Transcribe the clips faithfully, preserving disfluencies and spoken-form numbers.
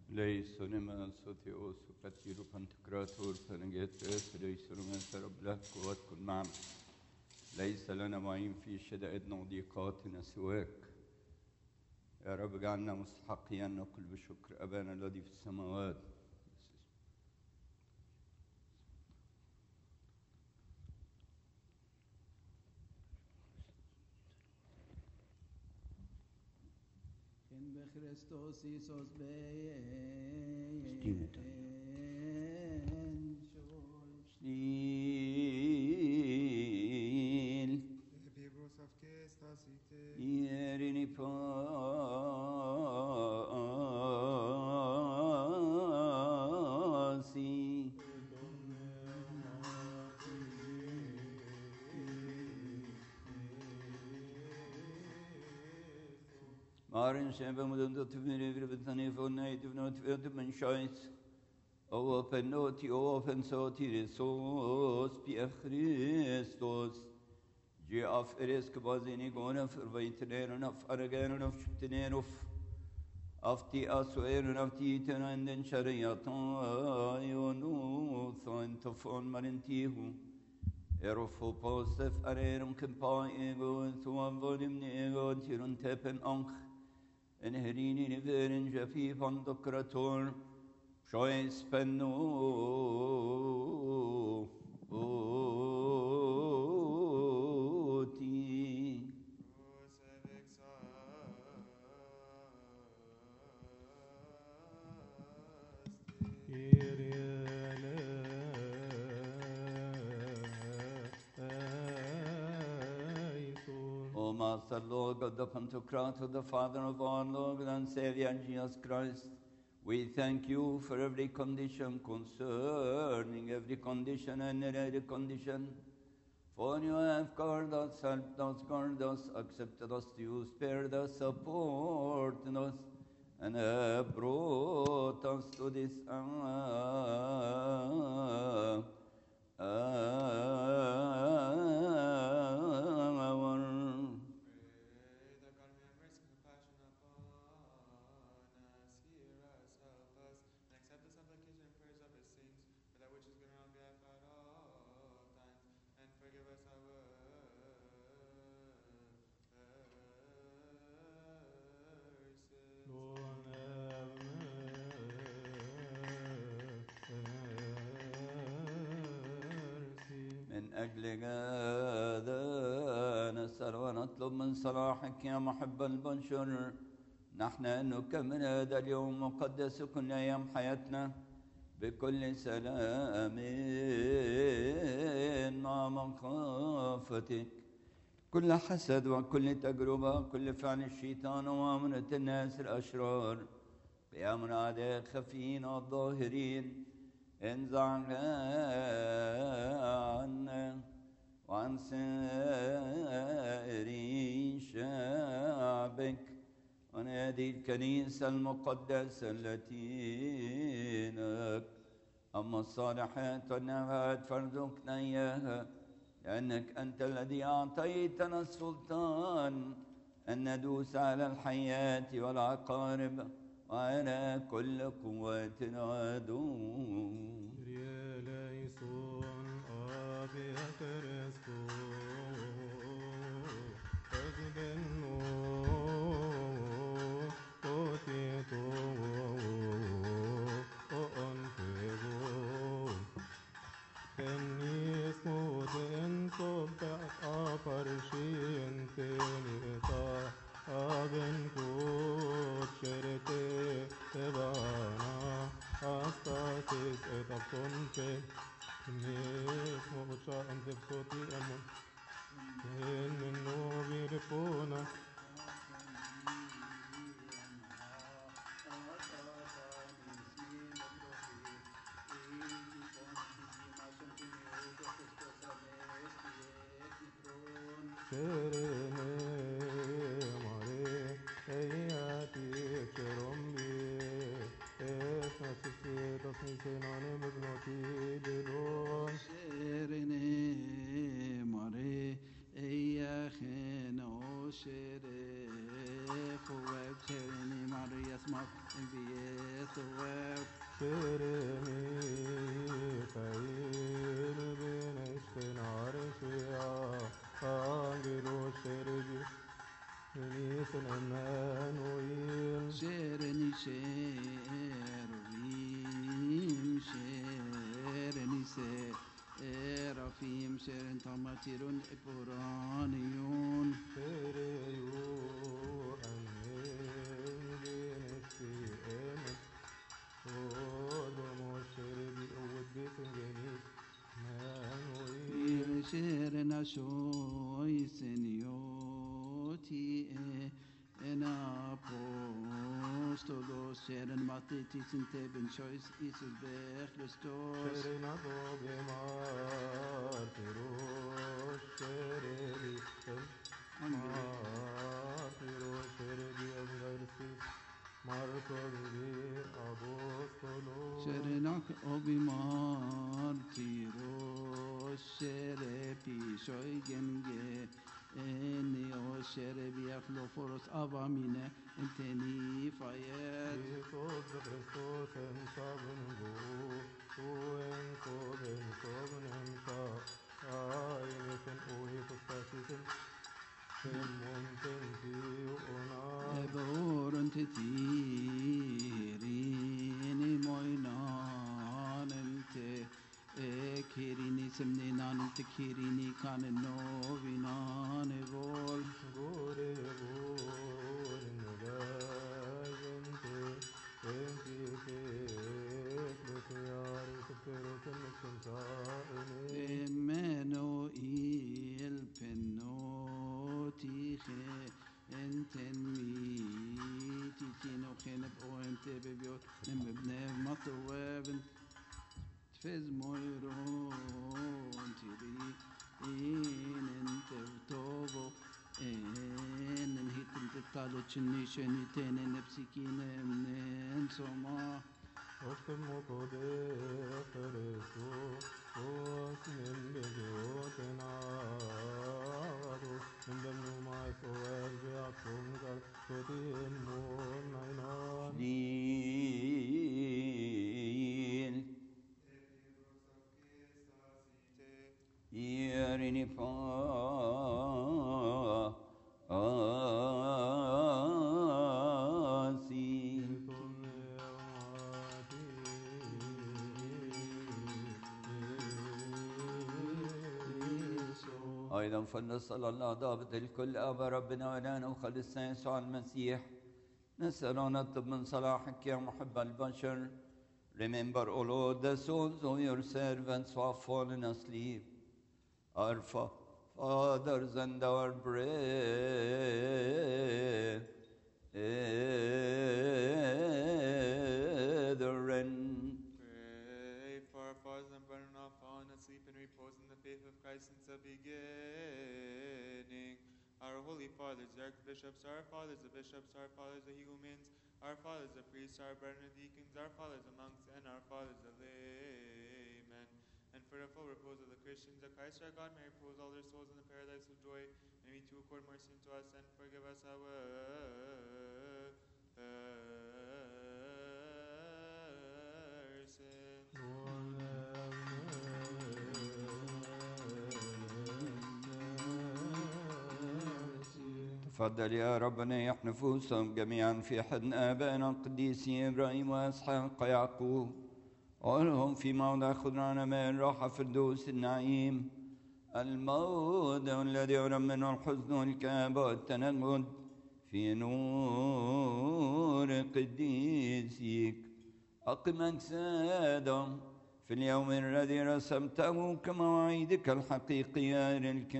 Leysunima sotios ukatiru pantokrator فنجت ليسونما رب له قوات كل معنا. ليس لنا معين في شدائدنا وضيقاتنا سواك يا رب. اجعلنا مستحقين أن نقول بشكر أبانا الذي في السماوات. In Christos Isus bein Stil Ebibros of Kestas ite Ierini pasi Marin şebe mudunda tüviri bir bitani fonayt ibnot fiyat men şahit o penoti o pensoti resos pi Christos جي اف اريسك بازيني غونا فربيتنين ونف ارغان ونف شبتنين وف افتي اسوين ونفتي تنندن شريطان يونوث انتفون مرنتيهو ارفو بوسف اريرم كمباي ايغون ثوان فولمني ايغون تيرون تيبن انخ انهريني نفيرن جفيفان دكراتور شويس بنو O Master, Lord God, the Pantocrator, the Father of our Lord and Savior Jesus Christ, we thank you for every condition concerning every condition and every condition. For you have guarded us, helped us, guarded us, accepted us to you, spared us, supported us, and have brought us to this hour. من أجل هذا نسأل ونطلب من صلاحك يا محب البشر نحن أن نكمل هذا اليوم مقدس كل أيام حياتنا بكل سلام مع مخافتك. كل حسد وكل تجربة كل فعل الشيطان ومؤامرة الناس الأشرار بأمر أعداء خفيين الظاهرين انزع عنا وعن سائر شعبك وعن هذه الكنيسة المقدسة التي لك. أما الصالحات والنفعات فارزقنا إياها لأنك أنت الذي أعطيتنا السلطان أن ندوس على الحيات والعقارب وعلى كل قواتنا عدو. الطواب Jeremi Kain Beneshten Arshia Angelo Sherebi Nisen Emmanuel شيرني شيرفيم شيرني سيرفيم شيرن تماتيرون إبرانيون Shereyu Amen Beneshti Emet Odomo Sherebi Owed Besengenis Manuel شيرنا شوي سنيوتي انا apóstolos شيرن ماتيتي سنتي بن شويس إيسوس بخريستوس Serena dobe martiros Sherebi Martiros Sherebi Angarsis Marcos vi Apostolos شيرناك أوبي مارتيروس شيربي شوي جنجي اني او شيربي اخلوفوروس ابامينه انتني فايت Isos de Christos en saben go O en soben soben en sa Ay nesen o hipostatisen Sen monten tiu ona بورن تتيريني موينان انت كيريني سمنينان انت كيريني كان النوبينان بول Gore vor negayente Enti te Ecclesiaris Perotem Exensaene إيمانوئيل بنوتيخي انتن ميتي تينو خينب او انت ببيوت نم بنيف مطوابن تفز مويرون تيري إن انت بتوبو إن انهيت انت بتالو تشني شني تاني نفسكينا منين سوما Optimo poder Cristo Os nimbegotenado Nimbem numai soerge atungal Sotim mon nainan Lil Ierini fa asi أيضا فلنسأل الله ضابط الكل أبا ربنا ولانا وخلصنا يسوع المسيح نسأل ونطلب من صلاحك يا محب البشر. Remember, O Lord, the souls of your servants who have fallen asleep, our fa- fathers and our brethren. Pray for our fathers and brethren who have fallen asleep and repose in the faith of Christ since the beginning. Our holy fathers, the archbishops, our fathers, the bishops, our fathers, the hegumens, our fathers, the priests, our brethren, the deacons, our fathers, the monks, and our fathers, the laymen. And for the full repose of the Christians, that Christ our God may repose all their souls in the paradise of joy, and we too accord mercy unto us and forgive us our uh, sins. تفضل يا ربنا يح نفوسهم جميعا في حضن آبائنا القديسين إبراهيم وإسحاق ويعقوب وأرهم في موضع خضران من راحة فردوس النعيم الموضع الذي يرم منه الحزن والكآبة والتنجد في نور قديسك أقم أجسادهم في اليوم الذي رسمته كمواعيدك الحقيقية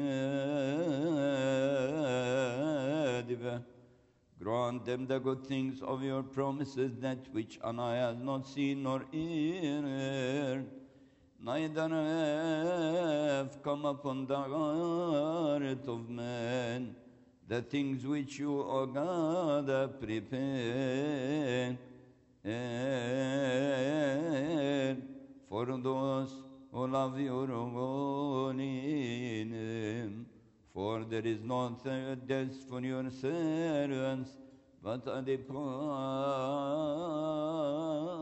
الكاذبة. Grant them the good things of your promises, that which an eye has not seen nor ear heard, neither have come upon the heart of man, the things which you, O God, have prepared for those who love your holy name. For there is no third death for your servants, but a departure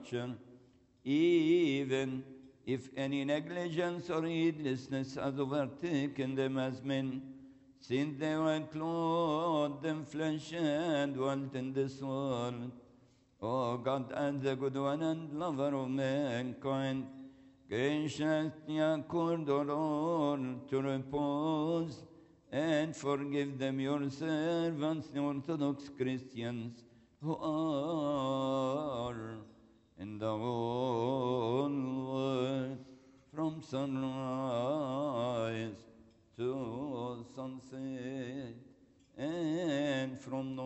structure, even if any negligence or heedlessness has overtaken them as men, since they were clothed in flesh and dwelt in this world. O God, as the good one and lover of mankind, graciously accord, O Lord, to repose and forgive them, your servants, the Orthodox Christians, who are in the whole world, from sunrise to sunset, and from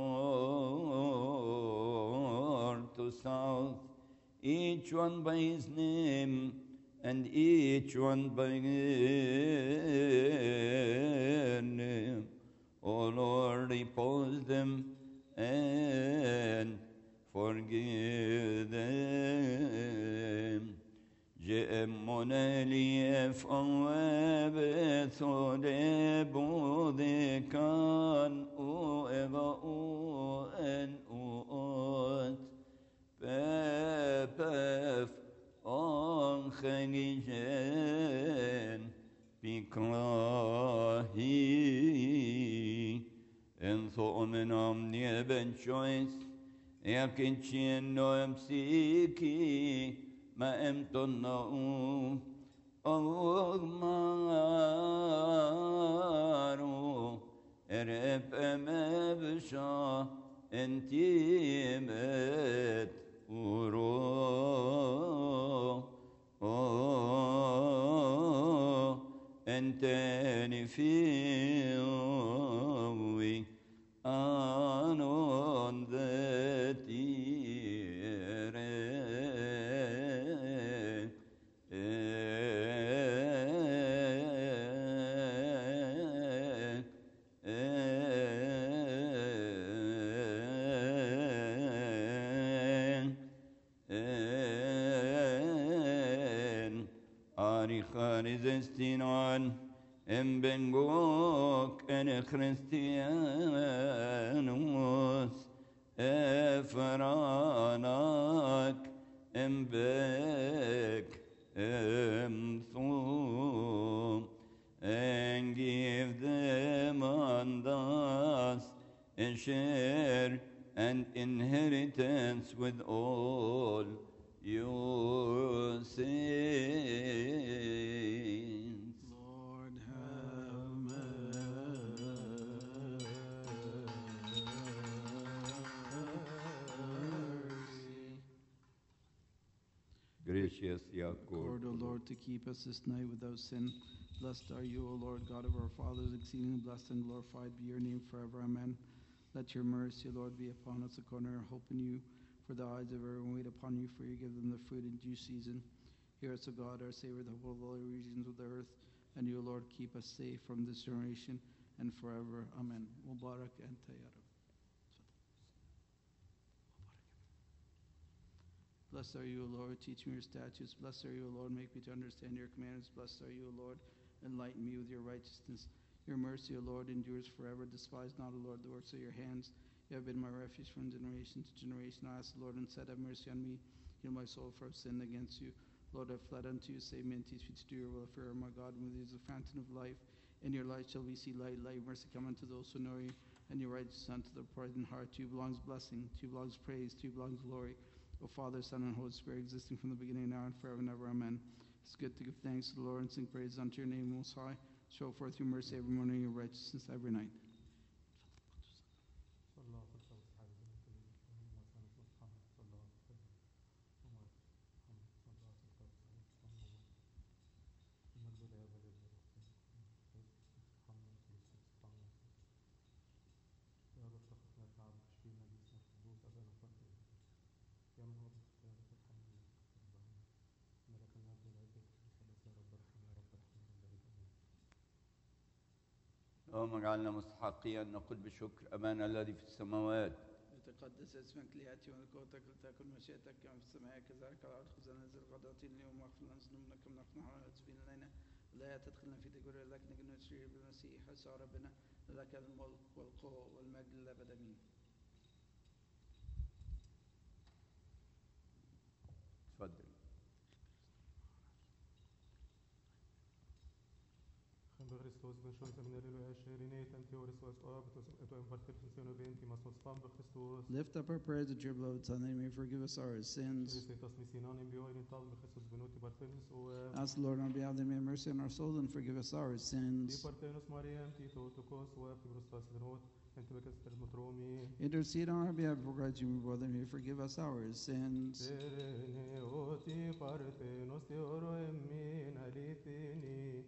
north to south, each one by his name, and each one by his name. O Lord, repose them and forgive them. جئمنا ليفعوا بثلب ذكان أو أن أوت بابف أن خنجان بكراهي إن ثؤمن أمني بن شويس يكن شينو يمسيكي ما امتنعوا أغمارو ارب ما بشا انتي مت ورو انتني فيوي آنون ذاتي Resistinaan en bengok en Christianus efranak en bek em thum and give them and us and share an inheritance with all your saints. Lord, have mercy. Gracious Yaakov. Accord, O Lord, to keep us this night without sin. Blessed are you, O Lord, God of our fathers, exceedingly blessed and glorified be your name forever. Amen. Let your mercy, Lord, be upon us according to our hope in you. For the eyes of everyone wait upon you, for you give them the food in due season. Hear us, O God, our Savior, the hope of all the regions of the earth. And you, Lord, keep us safe from this generation and forever. Amen. Mubarak and Tayyarab. Blessed are you, O Lord, teach me your statutes. Blessed are you, O Lord, make me to understand your commandments. Blessed are you, O Lord, enlighten me with your righteousness. Your mercy, O Lord, endures forever. Despise not, O Lord, the works of your hands. You have been my refuge from generation to generation. I ask the Lord and said, have mercy on me. Heal my soul, for I have sinned against you. Lord, I fled unto you. Save me and teach me to do your will. For you are my God, and with you is the fountain of life. In your light shall we see light. Let your mercy come unto those who know you, and your righteousness unto the upright in heart. To you belongs blessing. To you belongs praise. To you belongs glory. O Father, Son, and Holy Spirit, existing from the beginning, now and forever and ever. Amen. It's good to give thanks to the Lord and sing praises unto your name, Most High. Show forth your mercy every morning, your righteousness every night. اللهم اجعلنا مستحقين أن نقول بشكر أبانا الذي في السماوات. يتقدس اسمك ليأتي ملكوتك لتكن مشيئتك كما في السماء كذلك على الأرض. خبزنا نزل غداتنا اليوم واغفر لنا ذنوبنا كما نحن نغفر المذنبين إلينا ولا تدخلنا في تجربة لكن نجنا نشري بالمسيح يسوع ربنا لك الملك والقوة والمجد للأبد آمين. Christus, benskjønn seminary og skjerinit, en teoris og abtus, et og en partilfunksjon og venti, mas hos fam Christus. Lift up our prayers at your beloved Son, that he may forgive us our sins. Risitas misinanim bioin tal Christus benuti partenus o Ask the Lord on behalf of them, have mercy on our souls and forgive us our ti sins. partenus Mariam, tito tukos o fibrostas benut, ente bekastel motromi. Intercede on our behalf before God, you brother, and may forgive us our sins. Serene oti partenus teoro emmin alitini.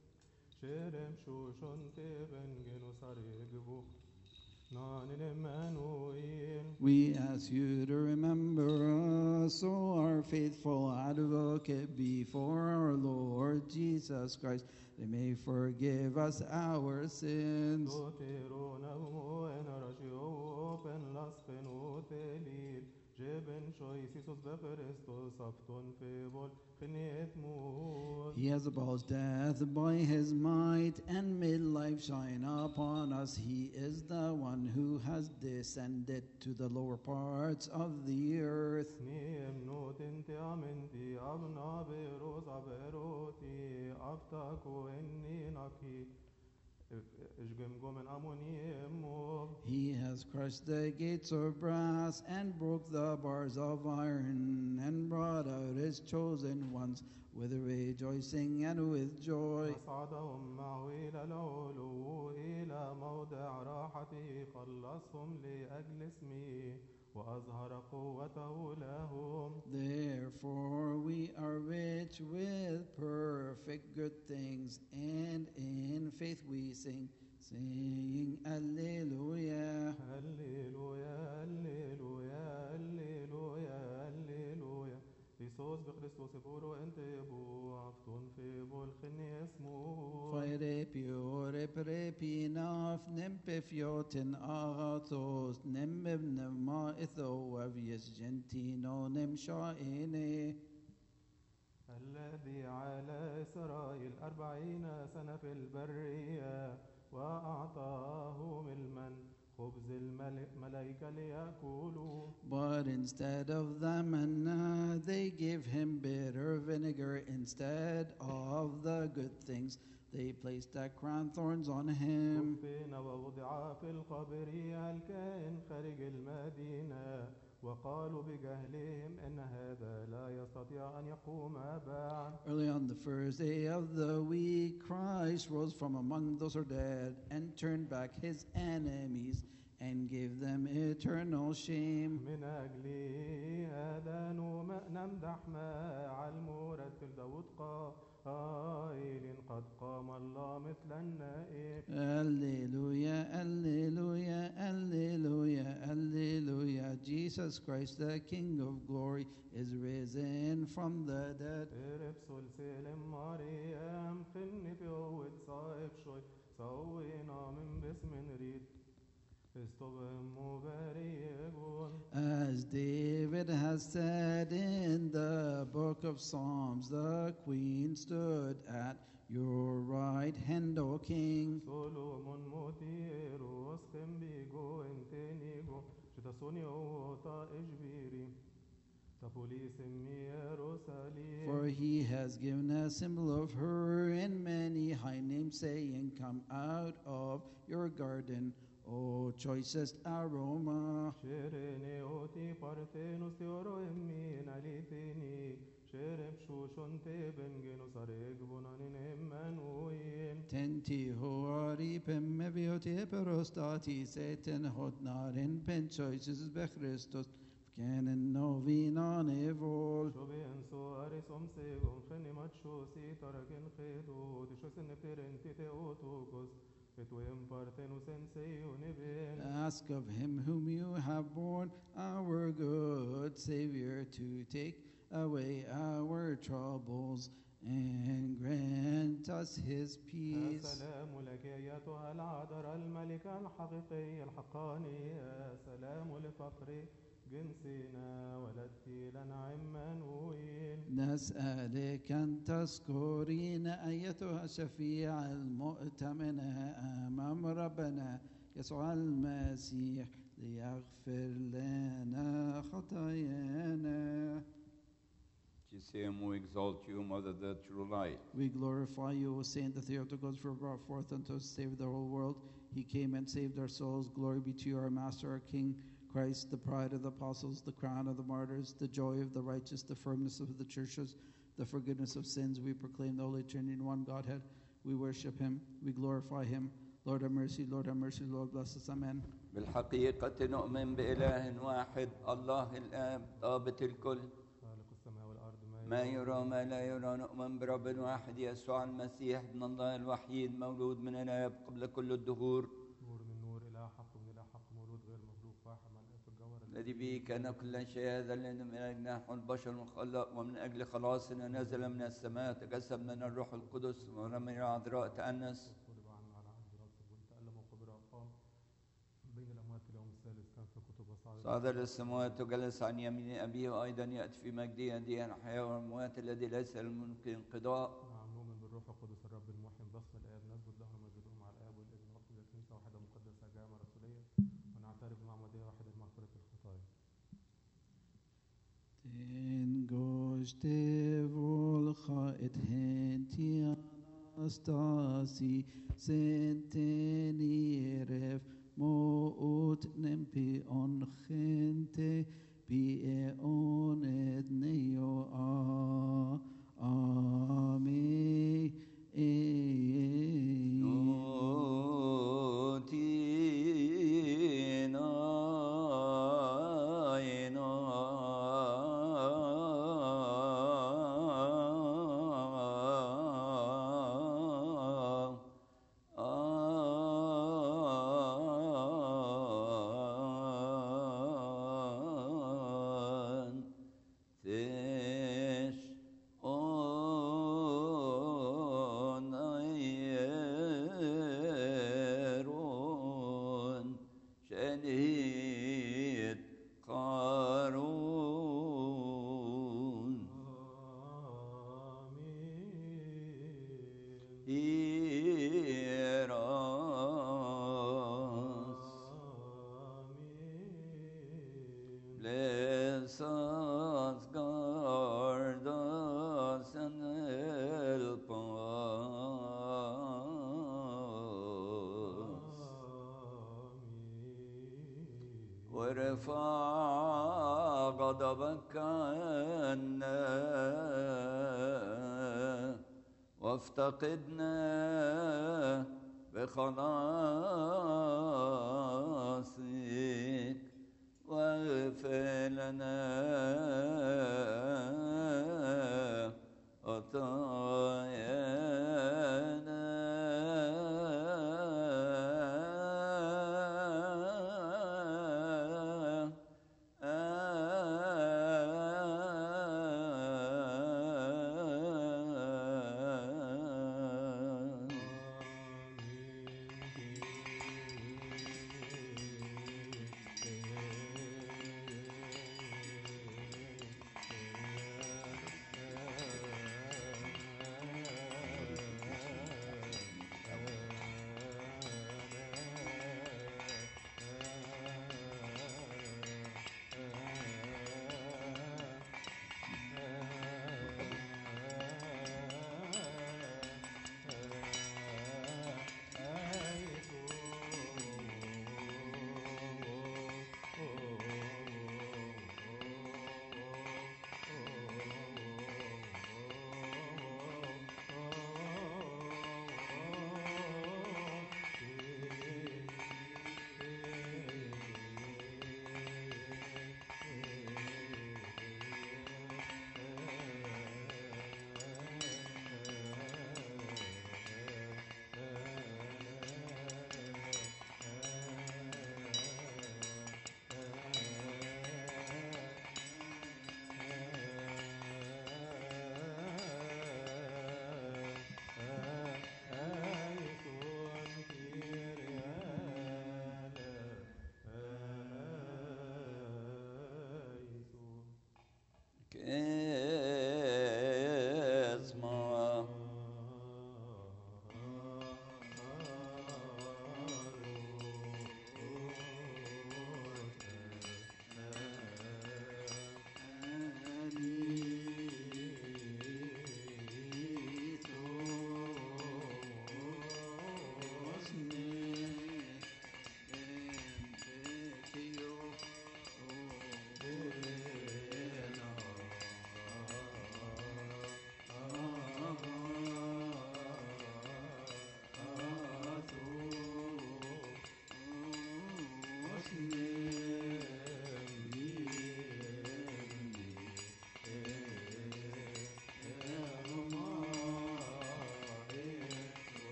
Sherem shushon teben genus aregbu. Nanin Emmanuel. We ask you to remember us, O our faithful advocate, before our Lord Jesus Christ, that may forgive us our sins. Dotero navmo en arashio open las penotelid. Jeben shoisisus beferestos apton febol khiniet mur. He has abolished death by his might and made life shine upon us. He is the one who has descended to the lower parts of the earth. Niem notin te amenti abna beros aberoti aftako enni naki. Ijgem gomen amoniem mob. He has crushed the gates of brass and broke the bars of iron and brought out his chosen ones with rejoicing and with joy. أصعدهم معه إلى العلو إلى موضع راحته خلصهم لأجل اسمه وأظهر قوته لهم. Therefore we are rich with perfect good things, and in faith we sing, saying Alleluia. هللويا هللويا هللويا هللويا. Isos بخريستوس بورو أنت بو عفتون في بالخني اسمه. Fairepi ore prepi naf nempe fioten agatos nemmev nevma itho avies gentino nem shaene. الذي على إسرائيل أربعين سنة في البرية وأعطاهم المن خبز الملائكة ليأكلوا. But instead of the manna, they give him bitter vinegar. Instead of the good things, they placed the crown thorns on him. كفن ووضع في القبر الكائن خارج المدينة وقالوا بجهلهم إن هذا لا يستطيع أن يقوم بعد. Early on the first day of the week, Christ rose from among those who are dead and turned back his enemies and gave them eternal shame. من أجل هذا نمدح مع المرتل داود قائل قد قام الله مثل النائب. Alleluia, alleluia, alleluia, alleluia. Jesus Christ, the King of glory, is risen from the dead. ارب سلسل مريم خلني في قوة صائب شوي سوينا من باسم نريد استوهم مباريقون. As David has said in the book of Psalms, the queen stood at your right hand, O King. سولومون موتيرو اسخم بيجو انتنيجو شتاسوني اوتا اجبيري تابوليس ميروساليم. For he has given a symbol of her in many high names, saying, Come out of your garden, O choicest aroma. شيريني اوتي بارثينوس تيورو امين عليتيني شيرم شوشون تيبن جينوس اريجبونانين امانوين. Tenti hoari pemmevioti perostati seten hodnarin penchoisis bechristos kenen novinan evol. شو بينسو اريس امسيغون خني ماتشو سي تركن خيدو دشو سنبترنتي تيوتوكوس اتوين بارثينوس انسيون بين. Ask of him whom you have borne, our good Savior, to take away our troubles and grant us his peace. السلام لك أيتها العذراء الملكة الحقيقية الحقانية. سلام لفقر جنسنا ولدت لنا عمانويل. نسألك أن تذكرين أيتها الشفيعة المؤتمنة أمام ربنا يسوع المسيح ليغفر لنا خطايانا. Ci see him, we exalt you, Mother, the true light. We glorify you, O Saint, the Theotokos, for brought forth unto us to save the whole world. He came and saved our souls. Glory be to you, our Master, our King, Christ, the pride of the apostles, the crown of the martyrs, the joy of the righteous, the firmness of the churches, the forgiveness of sins. We proclaim the Holy Trinity in one Godhead. We worship him. We glorify him. Lord have mercy, Lord have mercy, Lord bless us. Amen. بالحقيقة نؤمن بإله واحد الله الآب ضابط الكل خالق السماء والأرض ما يرى ما لا يرى. نؤمن برب واحد يسوع المسيح ابن الله الوحيد مولود من الآب قبل كل الدهور نور من نور إله حق من إله حق مولود غير مخلوق فاحم ملء في الجوهر الذي به كان كل شيء. هذا الذي من أجل نحن البشر مخلق ومن أجل خلاصنا نزل من السماء تجسد من الروح القدس ولم يرى عذراء تأنس وضرب عنا على عهد رأسه وتألم وقبر وقام بين الأموات في اليوم الثالث كان في كتب وصعد صعد للسماوات وجلس عن يمين أبيه وأيضا يأتي في مجده يديه الحياة والأموات الذي ليس الممكن انقضاء. نعم نؤمن بالروح القدس الرب المحيي باسم الآب نسجد له ونمجده مع الآب والابن وحده كنيسة واحدة مقدسة جامعة رسولية ونعترف بمعمودية واحدة لمغفرة الخطايا. Den goste volcha et henti anastasi senteniref moot nempi on gente bi eon et neo a ame Bless us, guard us, and help us. وارفع غضبك عنا وافتقدنا بخلاصك واغفر لنا خطايانا.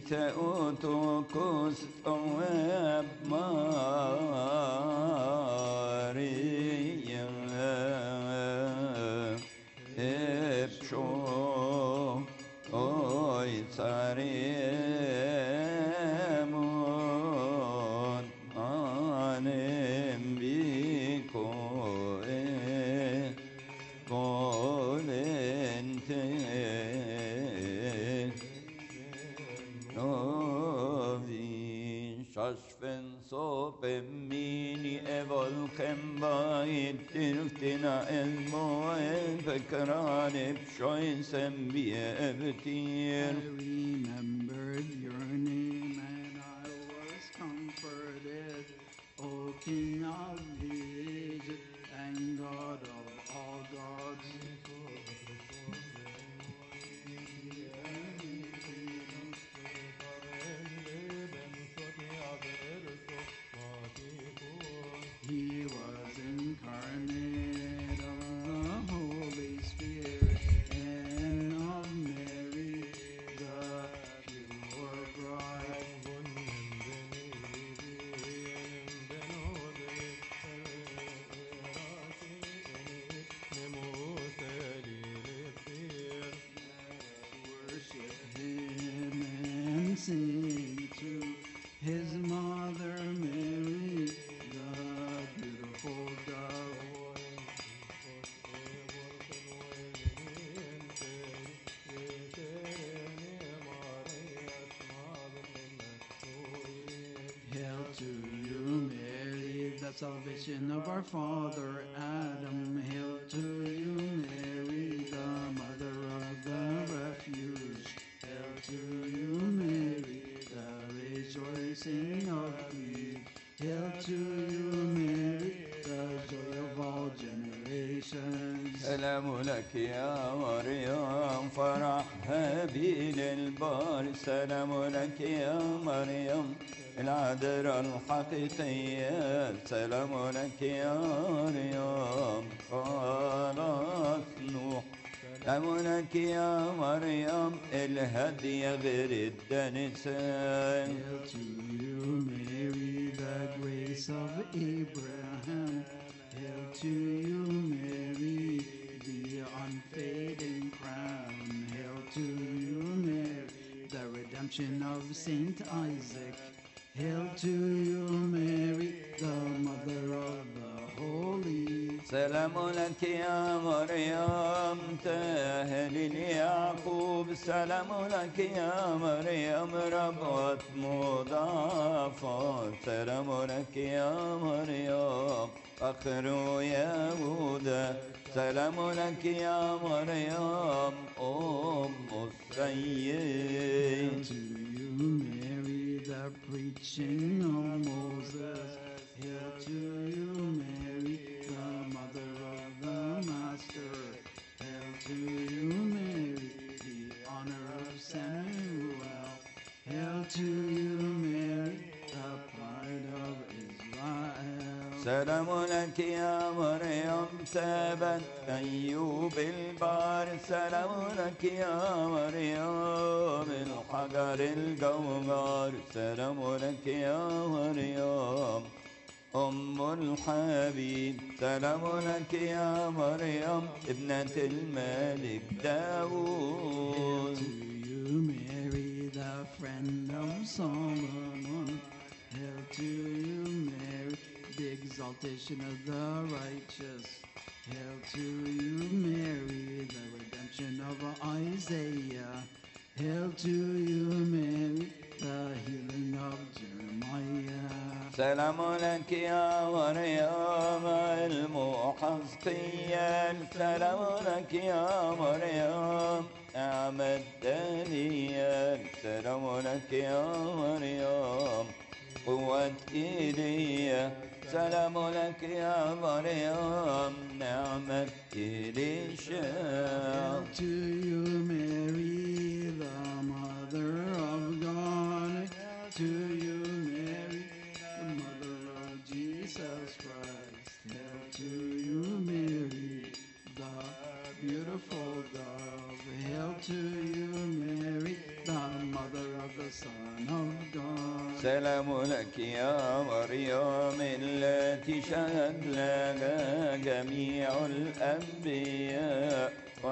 Theotokos Oeb Maria Epsho Oy Tsaremon Anem Biko E Kolente Shashven so pemmini evol kembayit tirftina elmo el bekran epshoin sembie I evtir. remembered your name and I was comforted, O King of ages and God of all gods. He was incarnate of the Holy Spirit and of Mary, the pure bride. Worship him and sing to his mother Mary, the beautiful dove. Hail to you, Mary, the salvation of our father Adam. Hail to you, Mary, the mother of the refuge. Hail to you, Mary, the rejoicing of Eve. Hail to you, Mary, the joy of all generations. سلام لك يا مريم فرح هابيل البار. سلام لك يا مريم العذراء الحقيقية. سلام لك يا مريم خلاص نوح. سلام لك يا مريم الهدية غير الدنسان. Hail to you, Mary, the grace of Abraham. Hail to you, Mary, the unfading crown. Hail to you, Mary, the redemption of Saint Isaac. Hail to you, Mary, the mother of the holy. سلام لك يا مريم تاهل يعقوب. سلام لك يا مريم ربوة مضاعفات. سلام لك يا مريم فخر يهوذا. سلام لك يا مريم أم السيد. To you, Mary, the preaching of Moses. Hail to you, Mary, the mother of the Master. Hail to you, Mary, the honor of Samuel. Hail to you, Mary, the pride of Israel. سلام لك يا مريم تابت أيوب البار. سلام لك يا مريم الحجر الجوهر. سلام لك يا مريم أم الحبيب. سلام لك يا مريم ابنة الملك داوود. To you, Mary, the friend of Solomon. Hail to you, Mary, the exaltation of the righteous. Hail to you, Mary, the redemption of Isaiah. Hail to you, Mary, the healing of Jeremiah. سلام لك يا مريم المحصقية. سلام لك يا مريم أعمى الدانية. سلام لك يا مريم قوة إيليا. سلام لك يا مريم نعمة إليشا. Hail to you, Mary, the mother of God. Hail to you, Mary, the mother of Jesus Christ. Hail to you, Mary, the beautiful dove. Hail to you, Mary, the mother of the Son of God. سلام لك يا مريم التي شهد لها جميع الأنبياء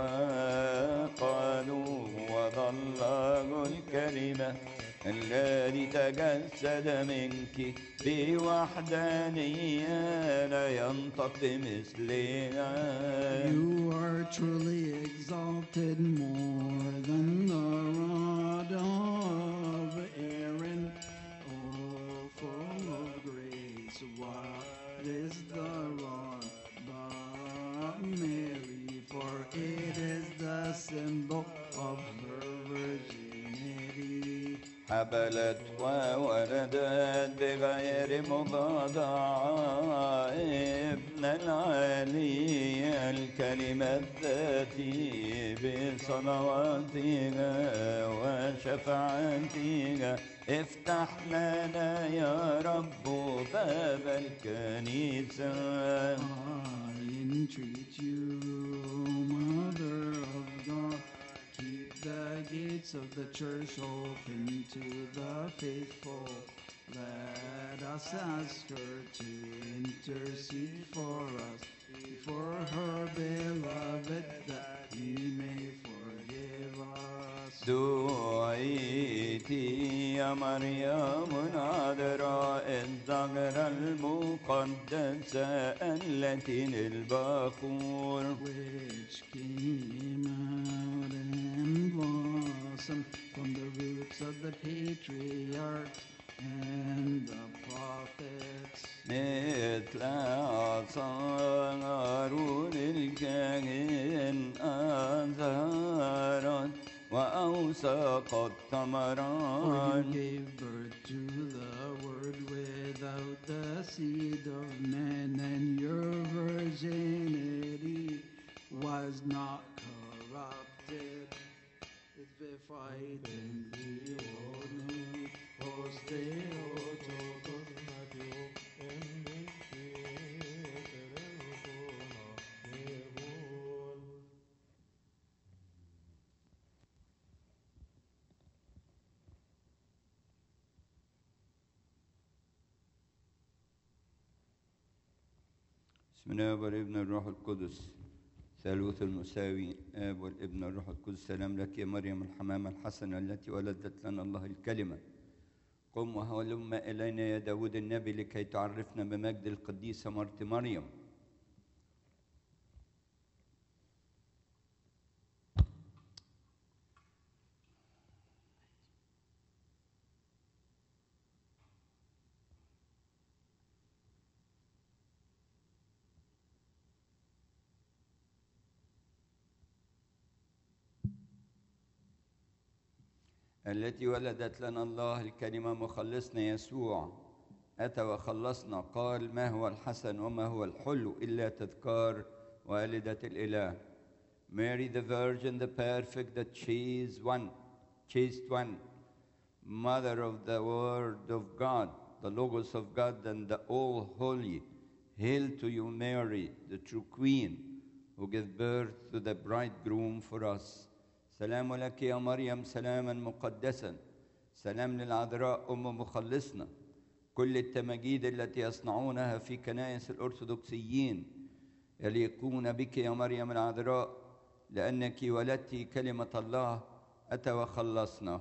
وقالوا وظل الكلمة الذي تجسد منك بوحدانية لا ينطق مثلنا. You are truly exalted more than the rod of Aaron. Oh, full of grace, what is the rod but Mary? For it is the symbol of her virginity. حبلت وولدت بغير مضاضعة ابن العلي الكلمة الذاتي بصلواتها وشفاعتها افتح لنا يا رب باب الكنيسة. I entreat you, Mother of God, keep the gates of the church open to the faithful. Let us ask her to intercede for us before her beloved, that he may forgive us. دعيتي يا مريم العذراء الزهرة المقدسة التي للبخور Which came out and blossomed from the roots of the patriarchs and the prophets. مثل عصا هارون الكاهن أزهرت وأوسقت For you ثمران. gave birth to the word without the seed of man, and your virginity was not corrupted. It's vivified in the بسم الله والابن الروح القدس ثالوث المساوي آب والابن الروح القدس. سلام لك يا مريم الحمامة الحسنة التي ولدت لنا الله الكلمة. قم وهلم إلينا يا داود النبي لكي تعرفنا بمجد القديسة مرت مريم. التي ولدت لنا الله الكلمة مخلصنا يسوع أتى وخلصنا. قال ما هو الحسن وما هو الحلو إلا تذكار والدة الإله. Mary the Virgin, the perfect, the chaste one, chaste one, Mother of the Word of God, the Logos of God and the All Holy. Hail to you, Mary, the true Queen, who gave birth to the bridegroom for us. سلام لك يا مريم سلاما مقدسا. سلام للعذراء أم مخلصنا. كل التماجيد التي يصنعونها في كنائس الأرثوذكسيين يليقون بك يا مريم العذراء، لأنك ولدت كلمة الله أتى وخلصنا.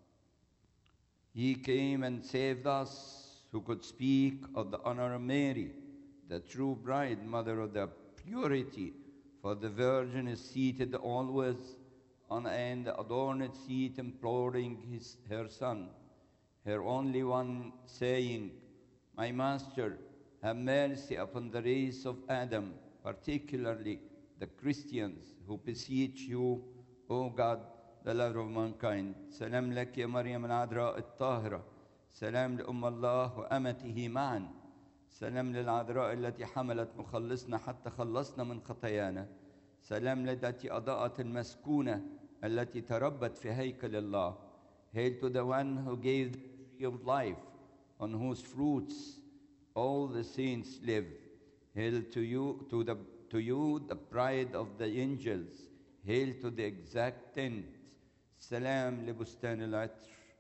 He came and saved us, who could speak of the honor of Mary, the true bride, mother of the purity. For the Virgin is seated always on an adorned seat, imploring his, her Son, her only one, saying, My Master, have mercy upon the race of Adam, particularly the Christians who beseech you, O God, the lover of mankind. سلام لك يا مريم العذراء الطاهرة. سلام لأم الله وأمته معا. سلام للعذراء التي حملت مخلصنا حتى خلصنا من خطايانا. سلام للتي أضاءت المسكونة التي تربت في هيكل الله. Hail to the one who gave the tree of life, on whose fruits all the saints live. Hail to you, to the to you, the pride of the angels. Hail to the exact tent. سلام لبستان العطر.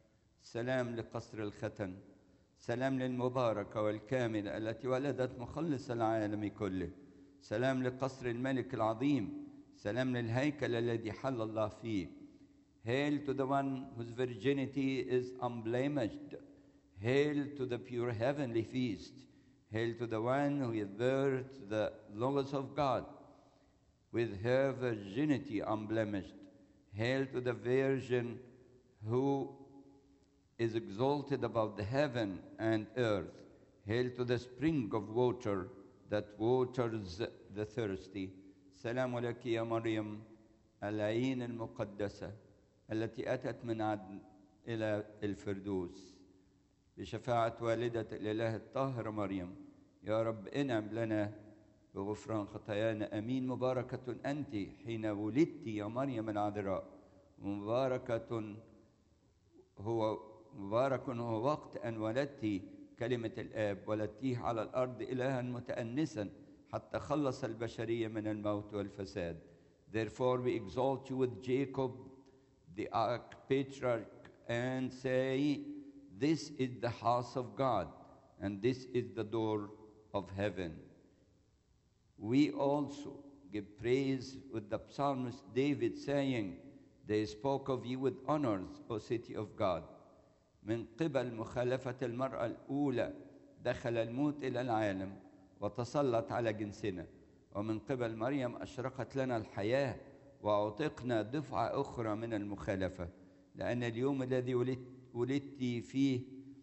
سلام لقصر الختن، سلام للمباركة والكاملة التي ولدت مخلص العالم كله، سلام لقصر الملك العظيم، سلام للهيكل الذي حل الله فيه. Hail to the one whose virginity is unblemished. Hail to the pure heavenly feast. Hail to the one who has birthed the Logos of God with her virginity unblemished. Hail to the Virgin who is exalted above the heaven and earth. Hail to the spring of water that waters the thirsty. سلام لك يا مريم العين المقدسة التي أتت من عدن إلى الفردوس بشفاعة والدة الإله الطاهرة مريم. يا رب انعم لنا بغفران خطايانا. أمين. مباركة أنت حين ولدت يا مريم العذراء، مباركة هو مبارك هو وقت أن ولدت كلمة الآب، ولدتيه على الأرض إلها متأنسا حتى خلص البشرية من الموت والفساد. Therefore we exalt you with Jacob the archpatriarch and say, this is the house of God and this is the door of heaven. We also give praise with the psalmist David saying, they spoke of you with honors, O city of God. من قبل مخالفة المرأة الأولى دخل الموت إلى العالم وتسلط على جنسنا، ومن قبل مريم أشرقت لنا الحياة وأعتقنا دفعة أخرى من المخالفة، لأن اليوم الذي ولدت ولدت فيه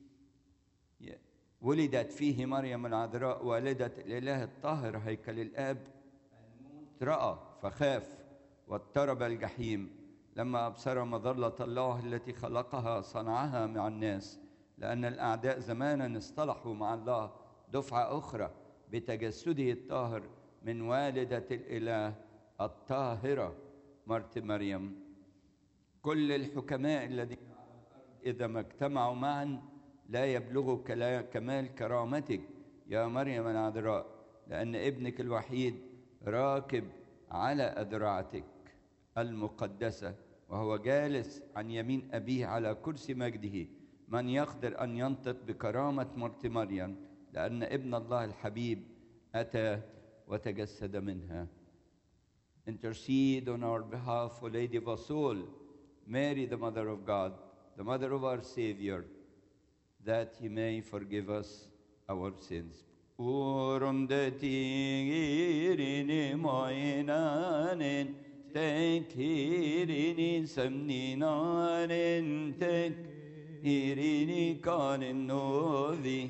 ولدت فيه مريم العذراء والدة الإله الطاهر هيكل الآب، الموت رأى فخاف واضطرب الجحيم لما أبصر مظلة الله التي خلقها صنعها مع الناس، لأن الأعداء زمانا اصطلحوا مع الله دفعة أخرى بتجسده الطاهر من والدة الإله الطاهرة مرت مريم. كل الحكماء الذين على الأرض إذا ما اجتمعوا معا لا يبلغوا كمال كرامتك يا مريم العذراء، لأن ابنك الوحيد راكب على أذرعتك المقدسة وهو جالس عن يمين أبيه على كرسي مجده. من يقدر أن ينطق بكرامة مرت مريم، لأن ابن الله الحبيب أتى وتجسد منها. Intercede on our behalf, O Lady of us all, Mary, the Mother of God, the Mother of our Savior, that He may forgive us our sins. Urumdetirini moinanin tekirini samninanin tekirini kanin novi.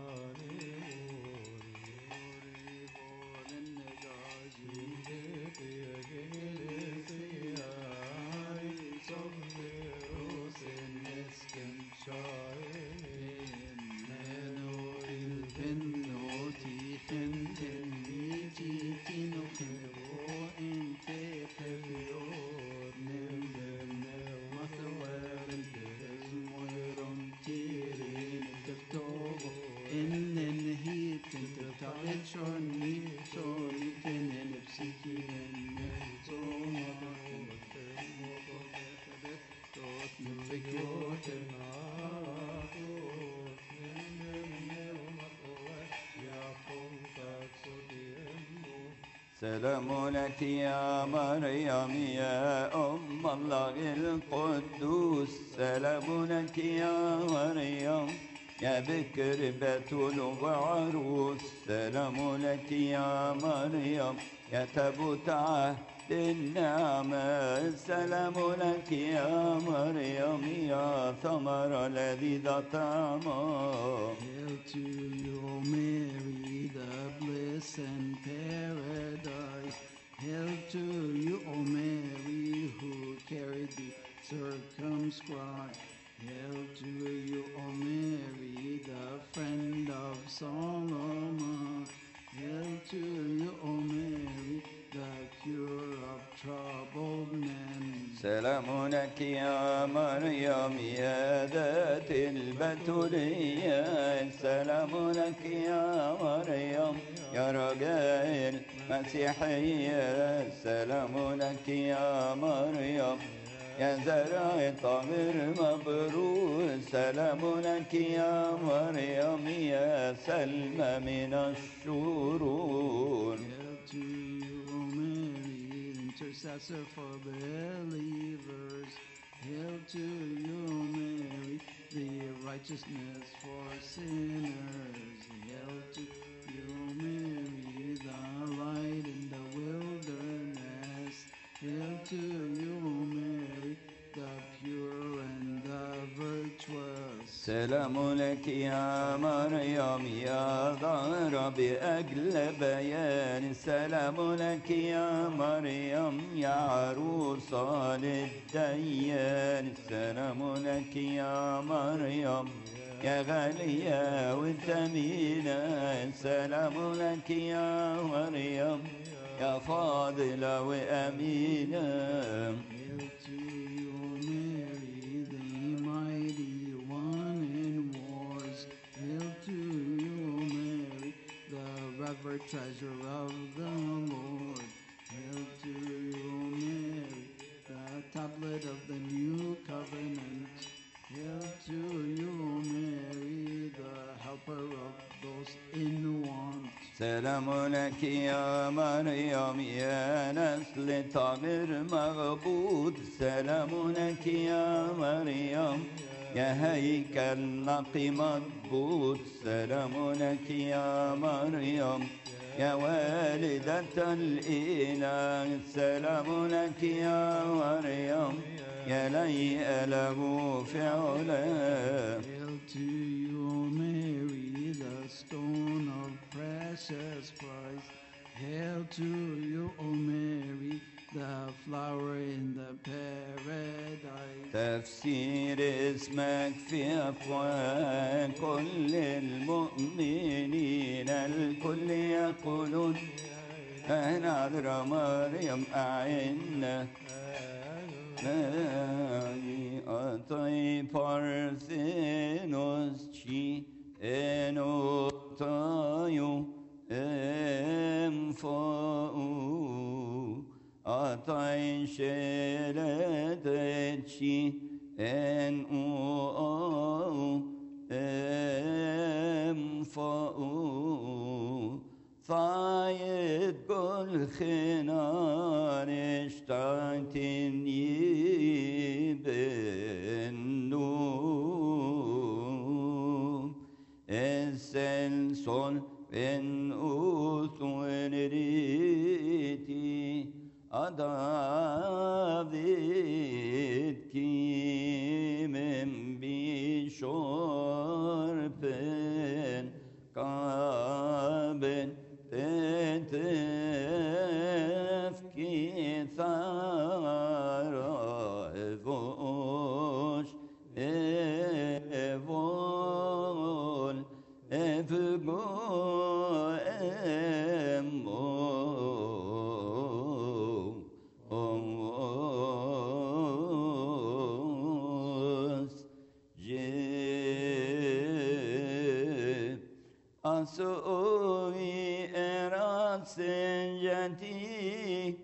سلام لك يا مريم يا أم الله القدوس، سلام لك يا مريم يا بكر بتول وعروس، سلام لك يا مريم يا تابوت عهد النعمة، سلام لك يا مريم يا ثمر لذيذ طعمه. Hail to you, Mary, the bliss and paradise. Hail to you, O Mary, who carried the circumscribed. Hail to you, O Mary, the friend of Solomon. Hail to you, O Mary, the cure of troubled men. سلام لك يا مريم يا ذات البتولية، سلام لك يا مريم يا رجاء المسيحية، سلام لك يا مريم يا زرع طاهر مبرور سلام لك يا مريم يا سلمى من الشرور. Hail to you, Mary, intercessor for believers. Hail to you, Mary, the righteousness for sinners. Hail to you, Mary, the light in the wilderness. Hail to you, Mary, the pure and the virtuous. سلام لك يا مريم يا ظاهرة بأجل بيان. سلام لك يا مريم يا عروسة للديان. سلام لك يا مريم يا غالية وثمينة. سلام لك يا مريم يا فاضلة وأمينة. Hail to you, Mary, the mighty one in wars. Hail to you, Mary, the revered treasure of the Lord. Hail to you, Mary, the tablet of the new covenant. Hail to you, Mary, the helper of those in want. سلام لك يا مريم يا نسل طاهر مغبوط. سلام لك يا مريم يا هيكل نقي مضبوط. سلام لك يا مريم يا والدة الإله. سلام لك يا مريم يا ليئة له فعلا. Hail to you, Mary, the stone of precious price. Hail to you, O Mary, the flower in the paradise. تفسير اسمك في أفواه كل المؤمنين. الكل يقولون أنا عذراء مريم أعنا. أطي بارثينوس شي إنو تايو إمفاو. أطي شلدت شي إنو إمفاو. ثايد كل خنان اشتعتني بالنوم. السلسل بن أثون ريتي أدافيد كي من بشربن قابل تفكي ثارا إفوش إفول إفقو إمو أوس جيب أسوي إراس جتي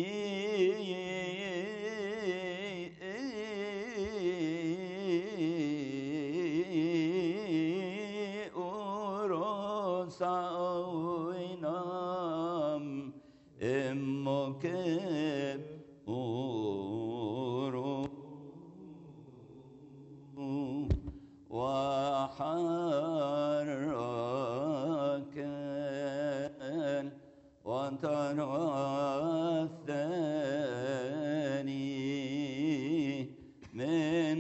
أوروساوينام إمكب أورو وحركن وتراثني من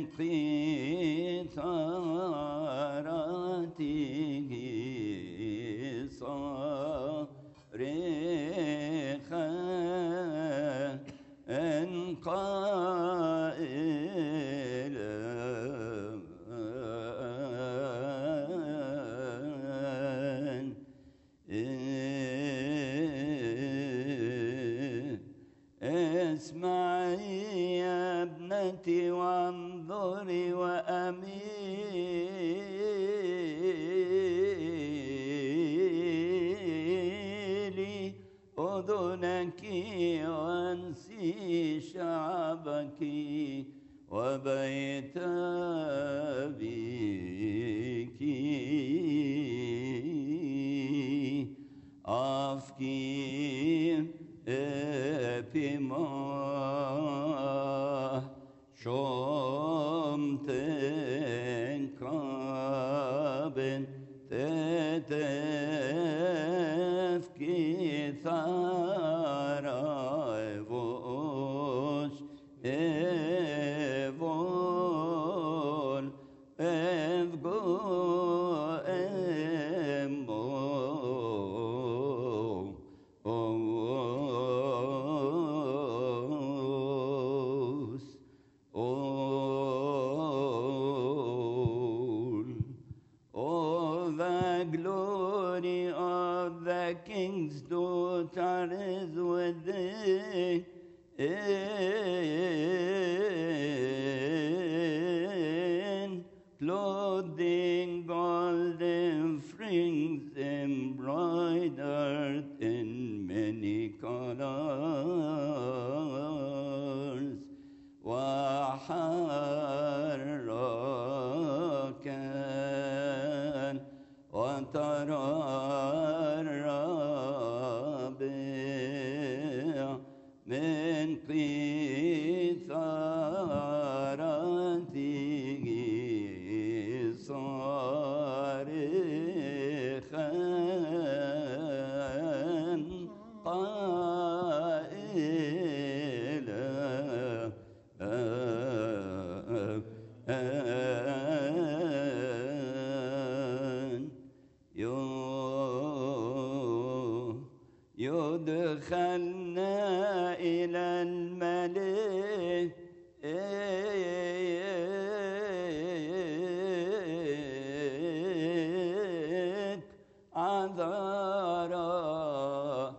قطارته صارخا إن قائلا اسمعي يا ابنتي وانظري وأميلي أذنك وانسي شعبك وبيت أبيك أفكي بما شمتن كابن تتفكي ثارا وش evol evgo embo os all all the glory of the king's daughter is with thee. In clothing golden frings embroidered in many colors, وحركان وترى من قيثارته صارخا قائلا يدخلنا إلى الملك عذارا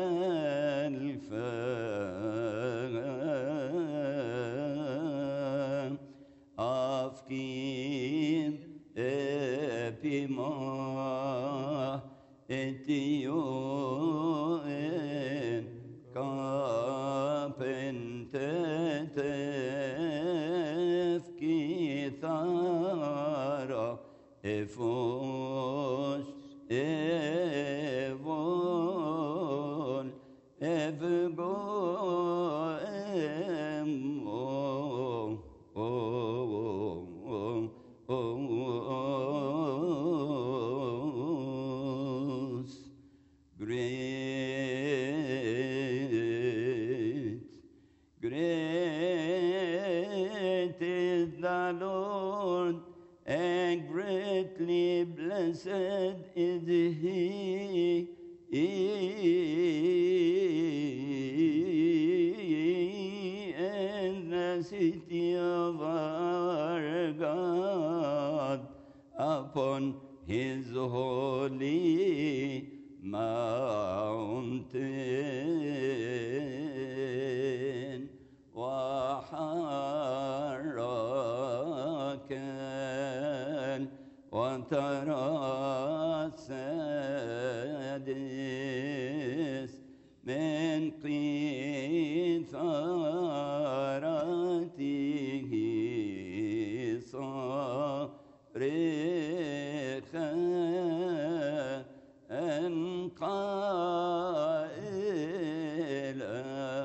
خلفا أفكين بما اتيو Efos, evol, evgo, emo, oh, oh, oh, oh, great, great is the Lord, and greatly blessed is he in the city of our God, upon his holy mountain. وحركان وترى السادس من قيثارته صارخا قائلا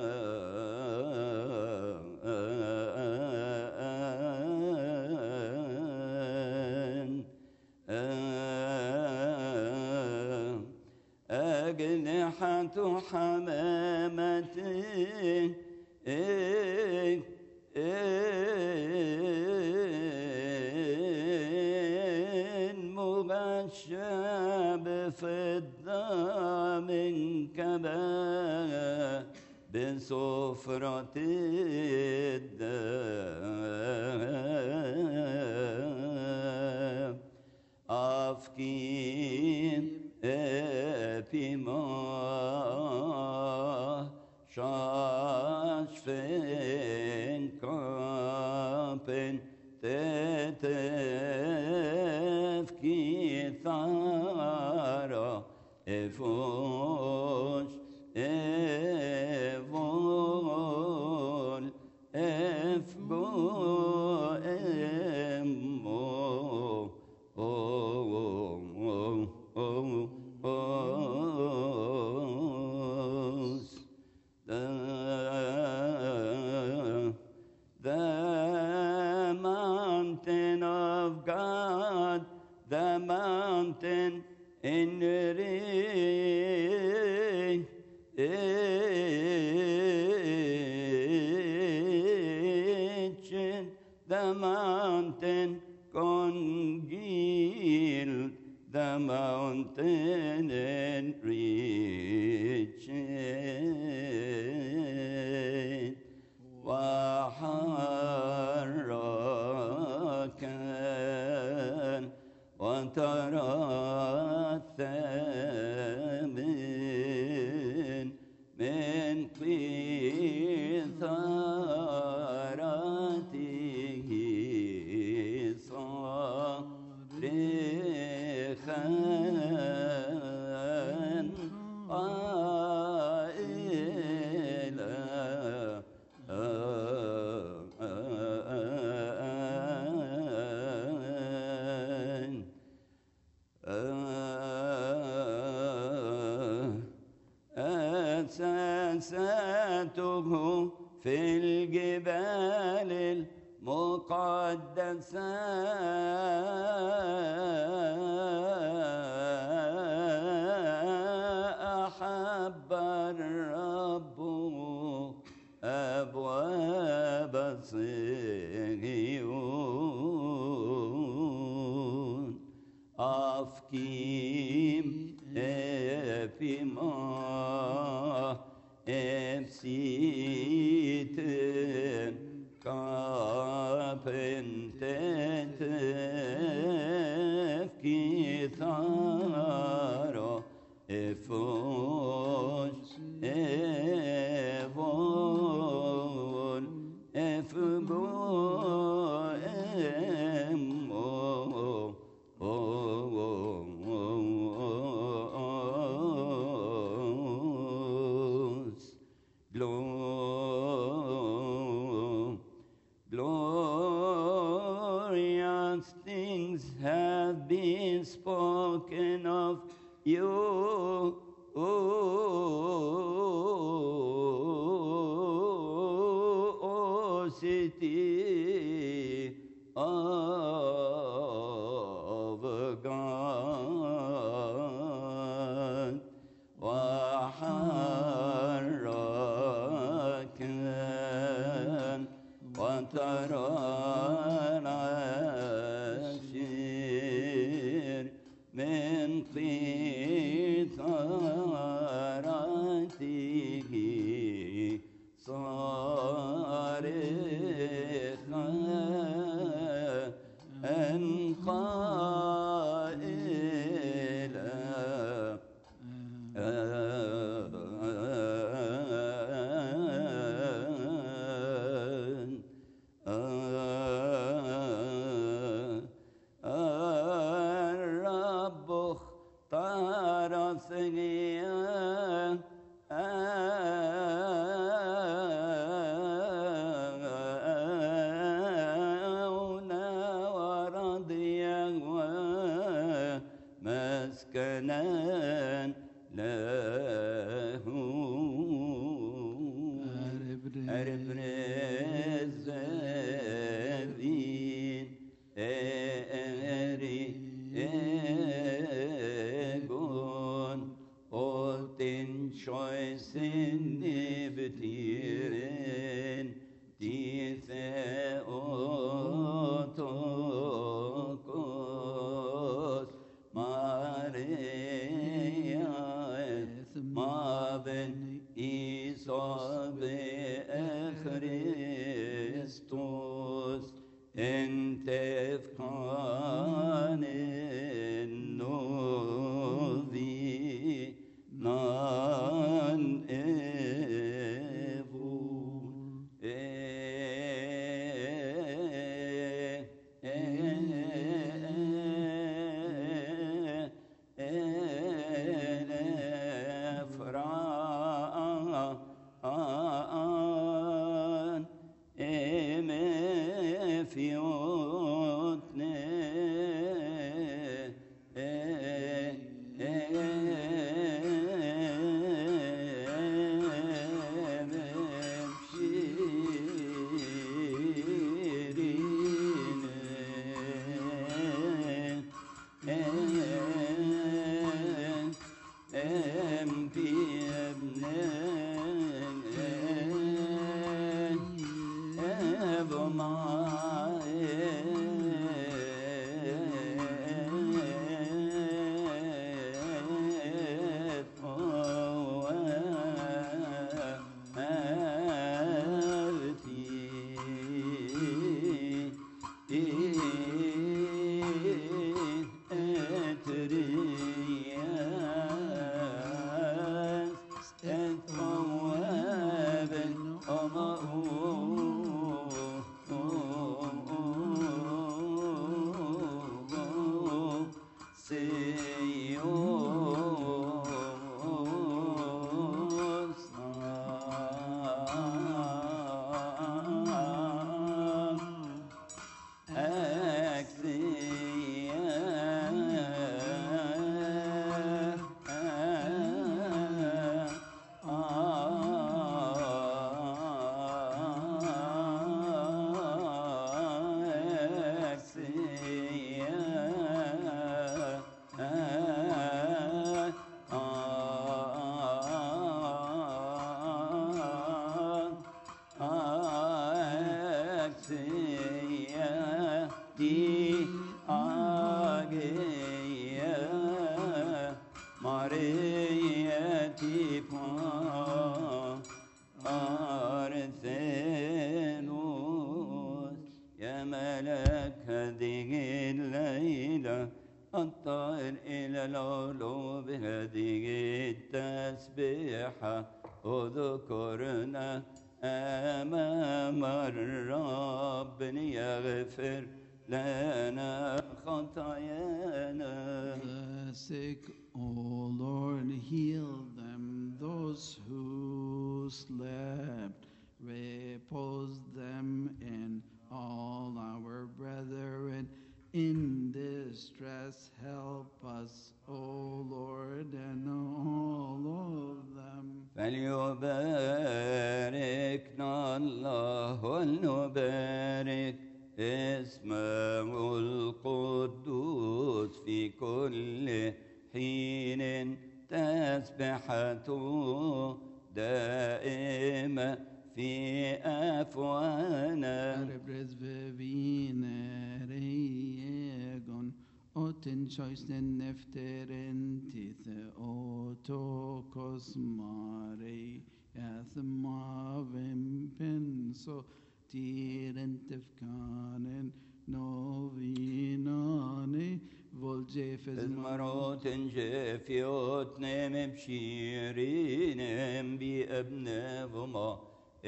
أجنحة حمامة مغشى بفضة من كبا بصفرة الدم أفكين بما شاشفين كابن تتفكي ثارا إفوش إفول إفقول the mountain in reaching, the mountain congealed, the mountain in reaching, وحركا وترى من من قيثارته صارخا قائلا أساسته في الجبال المقدسة أحب الرب أبواب صهيون أفكيم إبما Epsiten kapentet efkitharo efos evol efgo emo glorious things have been spoken of you, O city of God. وحركا وترى العشير من قيثارته صارخا أن قائلا الرب اختار صهيون ورضيه مسكنا له أربن الزبين أري أقول قلتن شويسن بتيرن تيثا أوتوكوس ماريا ما الطائر إلى العلو بهذه التسبيحة اذكرنا أمام الرب ليغفر لنا خطايانا. The sick, O Lord, heal them. Those who slept, repose them. In all our brethren in distress, help us, O Lord, and all of them. فليباركنا الله ولنبارك اسمه القدوس في كل حين، تسبحته دائمة في أفواهنا. Oten choisten nefteren tithe otokos mare yathmavim penso tiren tefkanen novinane voljefes مرات جافيات نام بشيرين بأبنائهما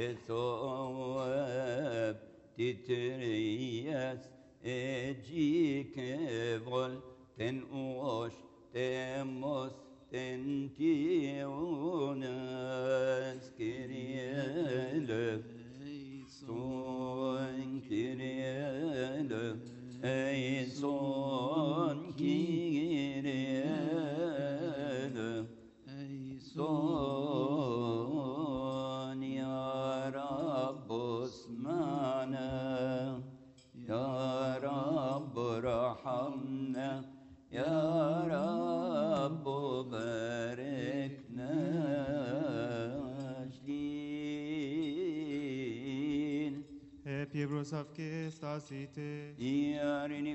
الثواب تترياس اجيك فول تنقوش تموس تنتيوناس كريالف صون كريالف اي صون كريالف اي صون يا رب اسمعنا يا رب ارحمنا يا رب باركنا شلين Piebros of Kistasite. يارني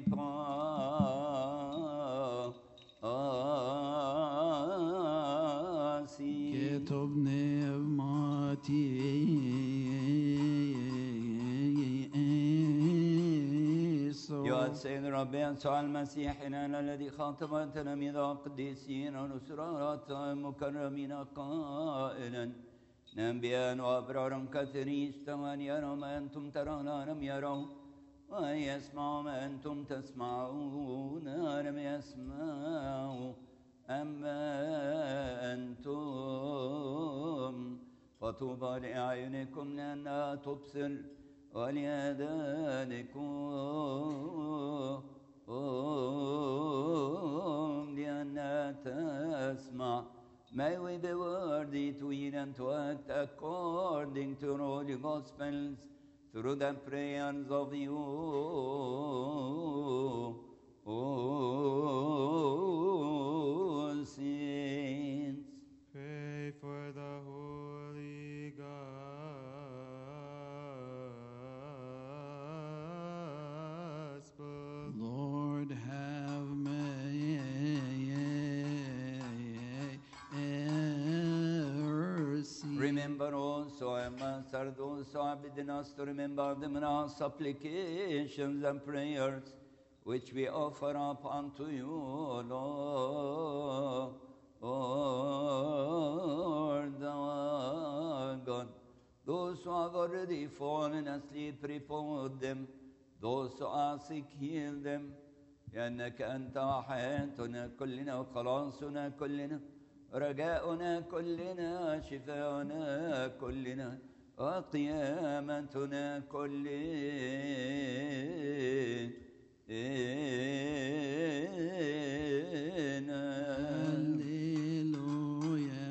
باسي كتب نعمتي يا سيد ربي يسوع المسيح إننا الذي خاطب تلاميذ القديسين ونسرات المكرمين قائلا أنبياء وأبرار كثيرين اشتوى أن يروا ما أنتم ترون لم يروا وأن يسمعوا ما أنتم تسمعون لم يسمعوا أما أنتم فطوبى لأعينكم لأنها تبصر ولآذانكم لأنها تسمع. May we be worthy to eat and to act according to all the Gospels through the prayers of you, O remember also, Master, those who have bidden us to remember them in our supplications and prayers, which we offer up unto you, Lord, Lord our God. Those who have already fallen asleep, repose them. Those who are sick, heal them. لأنك أنت حياتنا كلنا وخلاصنا كلنا رجاؤنا كلنا شفاؤنا كلنا وقيامتنا كلنا. هللويا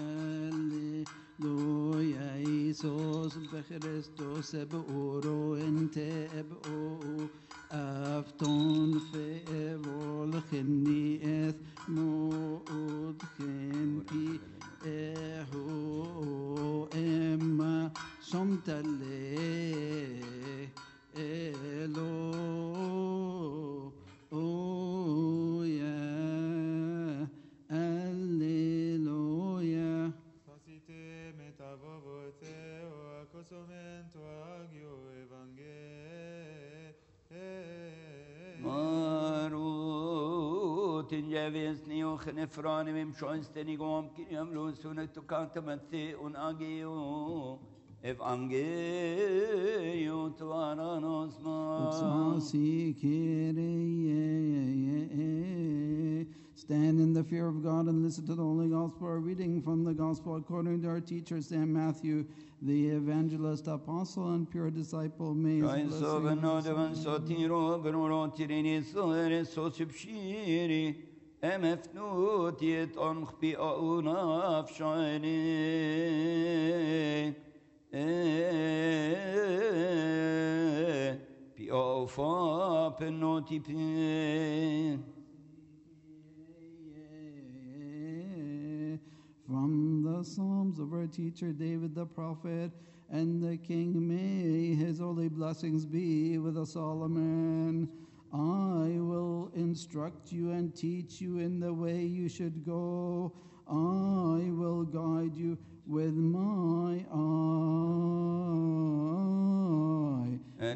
هللويا إيسوس بخريستوس بأورو انت بأو أفتون في إبول خني إث مود خنبي إهو إما شمت اللي إلو أويا Alleluia. Facite metavovote o accosumento agio evangelium. Marut injavisni och nefrani vim sjönsteni gom kiniam lusuna tukatamatthi un agio evangelio tvaranos ma. Utsasi Kyrie. Stand in the fear of God and listen to the Holy Gospel. A reading from the Gospel according to our teacher Saint Matthew, the evangelist, apostle, and pure disciple. May his Rein so blessing benodvan so tiro benoro tirini so ere so sibshiri emefnut yet on khbi auna fshani pi ofa penoti pi. From the Psalms of our teacher David the prophet and the King, may his holy blessings be with us all. Amen. I will instruct you and teach you in the way you should go. I will guide you with my eye.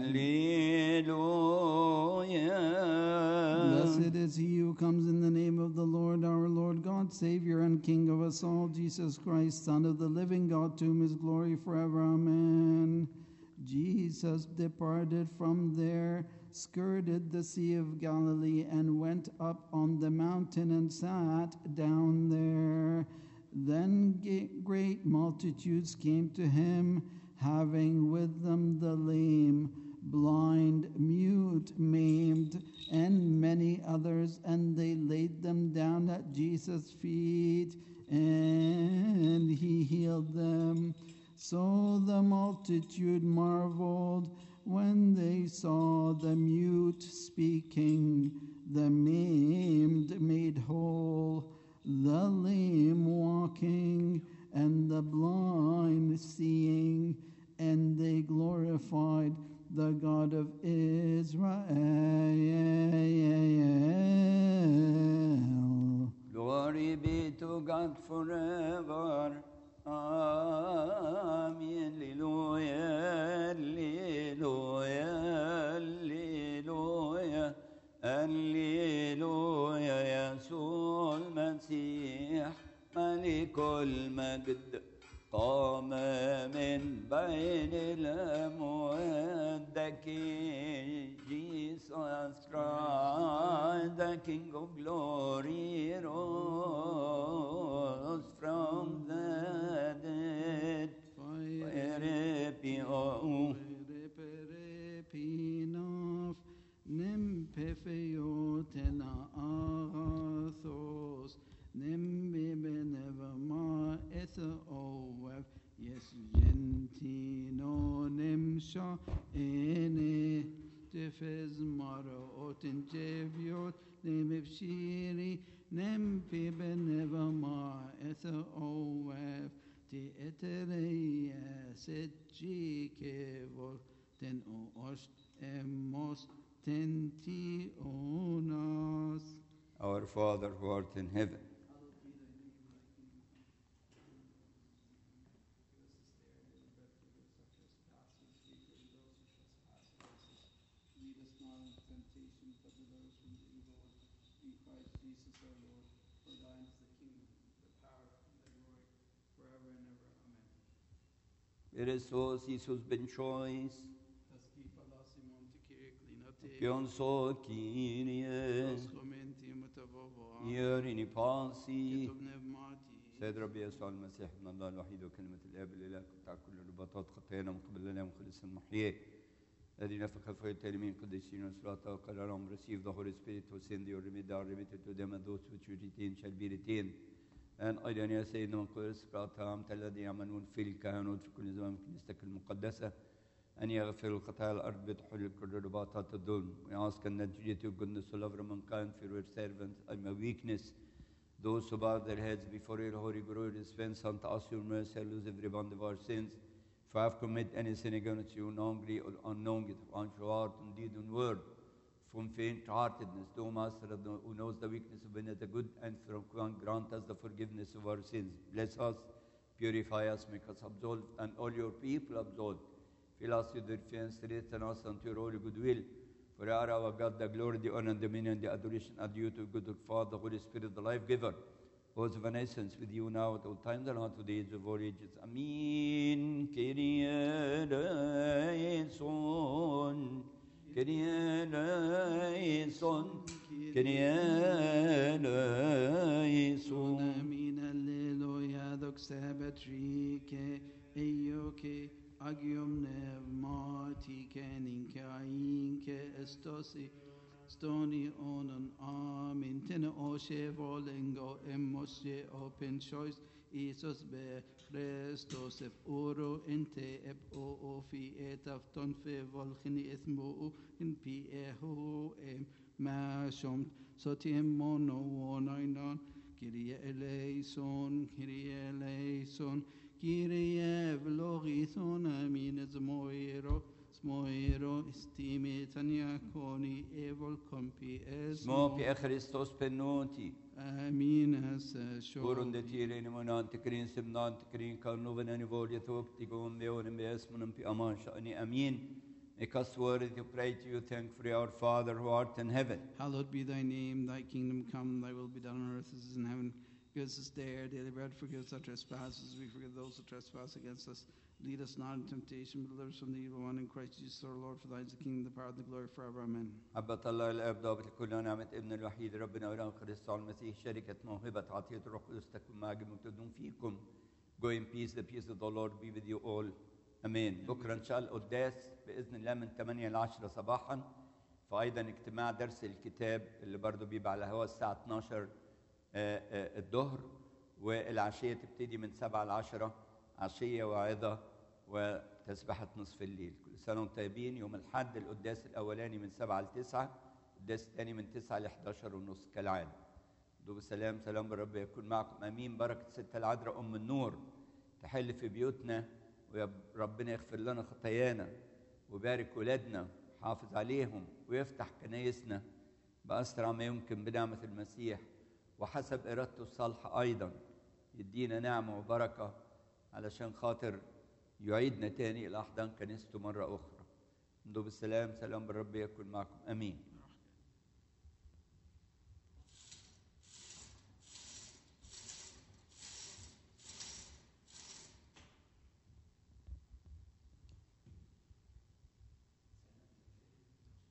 Alleluia. Blessed is he who comes in the name of the Lord, our Lord God, Savior and King of us all, Jesus Christ, Son of the living God, to whom is glory forever. Amen. Jesus departed from there, skirted the Sea of Galilee, and went up on the mountain and sat down there. Then great multitudes came to him, having with them the lame, blind, mute, maimed, and many others, and they laid them down at Jesus' feet, and he healed them. So the multitude marveled when they saw the mute speaking, the maimed made whole, the lame walking, and the blind seeing, and they glorified the God of Israel. Glory be to God forever. Amen. Alleluia. Alleluia. Alleluia. Alleluia. يسوع المسيح ملك المجد قام من بين الأموات. The King, Jesus Christ, the King of glory, rose from the dead. Pinaf nem pefeotena athos nem bebenevama ethoev yes gentino nem sha ene tefez maro otin jeviot nem efshiri nem bebenevama ethoev ti etereia set jikevol ten ost emos tenti onas. Our Father who art in heaven, Jesus our Lord. For thine is the kingdom, the power, and the glory, forever and ever. Amen. Christos Iisus benchois, Taskipa Simon Tikiriklinate. Kyonso Kyrie, Commenti mutavovo. Ierini Pasi, Ketub Nevmati. سيد ربي يسوع المسيح من الله الوحيد وكلمة الآب الإله بتاع كل الرباطات خطايانا من قبل الله مخلص المحيي الذي نفخ في التلميذ قديسين وصلاة وقال لهم receive the Holy Spirit who send your remedy are remitted to them and those which you retain shall be retained. And أيضا يا سيدنا من قبل صلاة الذين يعملون في الكهنوت في كل زمان في كنيستك المقدسة أن يغفر الخطايا الأرض بتحل كل الرباطات الظلم. We ask and that you do goodness to love mankind for your servants and my weakness. Those who bow their heads before your holy glory, dispense unto us your mercy, and lose every bond of our sins. If I have committed any sin against you, knowingly or unknowingly, from heart and deed and word, from faint-heartedness, thou Master who knows the weakness of men, the good and from grant us the forgiveness of our sins. Bless us, purify us, make us absolved, and all your people absolved. Fill us with your faith, strengthen us unto your holy goodwill. For you are our God, the glory, the honor, and the dominion, the adoration are due to good Father, the Holy Spirit, the life giver, who is of an essence with you now at all times and unto the age of all ages. Amen. Kyrie eleison, Kyrie eleison, Kyrie eleison. Amen. Alleluia. Doxa betrike, eioke. Agium nevmati keninke ainke estosi stoni onon amin tene oshe volengo emoshe open choice Isos be Christos ep oro ente ep o ofi etaf ton fe volchini ethmo in pi eho em mashom sotim mono onainan Kyrie eleison Kyrie eleison Kyrie vlogithon amin zmoiro zmoiro estime tania coni evol compi es Smo pi Christos penoti. amin as shor Kurun de tireni monan tikrin simnan tikrin karnoven ani volya top tigon meonem besmunum pi aman shani amin. Make us worthy to pray to you, thank for our Father who art in heaven. Hallowed be thy name, thy kingdom come, thy will be done on earth as it is in heaven. Give us this day our daily bread, forgive us our trespasses, we forgive those who trespass against us. Lead us not into temptation, but deliver us from the evil one. In Christ Jesus our Lord, for thine is the kingdom, the power, and the glory forever. Amen. محبة الله الآب ضابط لكل نعمة ابن الوحيد ربنا وإله كريستوس المسيح شركة موهبة عطية الروح القدس تكون معكم وتدوم فيكم. Go in peace, the peace of the Lord be with you all. Amen. بكرة إن شاء الله القداس بإذن الله من ثمانية ل عشرة صباحا. فأيضا اجتماع درس الكتاب اللي برضه بيبقى على الهواء الساعة اثناشر الظهر، والعشية تبتدي من سبعة ل عشرة عشية وعظة وتسبحة نصف الليل. كل سنة وانتم طيبين. يوم الأحد القداس الأولاني من سبعة ل تسعة، القداس الثاني من تسعة ل إحدى عشر ونص كالعادة. دوب السلام، سلام الرب يكون معكم. آمين. بركة ستة العذراء أم النور تحل في بيوتنا، وربنا يغفر لنا خطايانا ويبارك ولادنا، حافظ عليهم ويفتح كنايسنا بأسرع ما يمكن بنعمة المسيح وحسب إرادته الصالحة. أيضا يدينا نعمة وبركة علشان خاطر يعيدنا تاني إلى أحضان كنيسته مرة أخرى. دوب السلام، سلام بالرب يكون معكم. آمين.